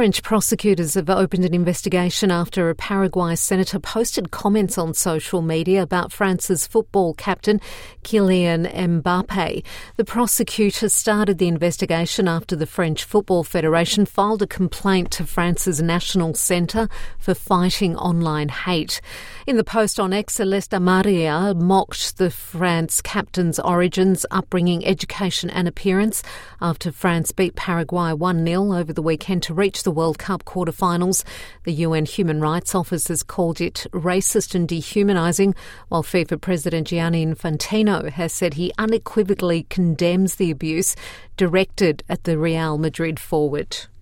French prosecutors have opened an investigation after a Paraguay senator posted comments on social media about France's football captain, Kylian Mbappe. The prosecutors started the investigation after the French Football Federation filed a complaint to France's National Centre for Fighting Online Hate. In the post on X, Celeste Amaria mocked the France captain's origins, upbringing, education and appearance after France beat Paraguay 1-0 over the weekend to reach the World Cup quarter-finals. The UN Human Rights Office has called it racist and dehumanising, while FIFA President Gianni Infantino has said he unequivocally condemns the abuse directed at the Real Madrid forward.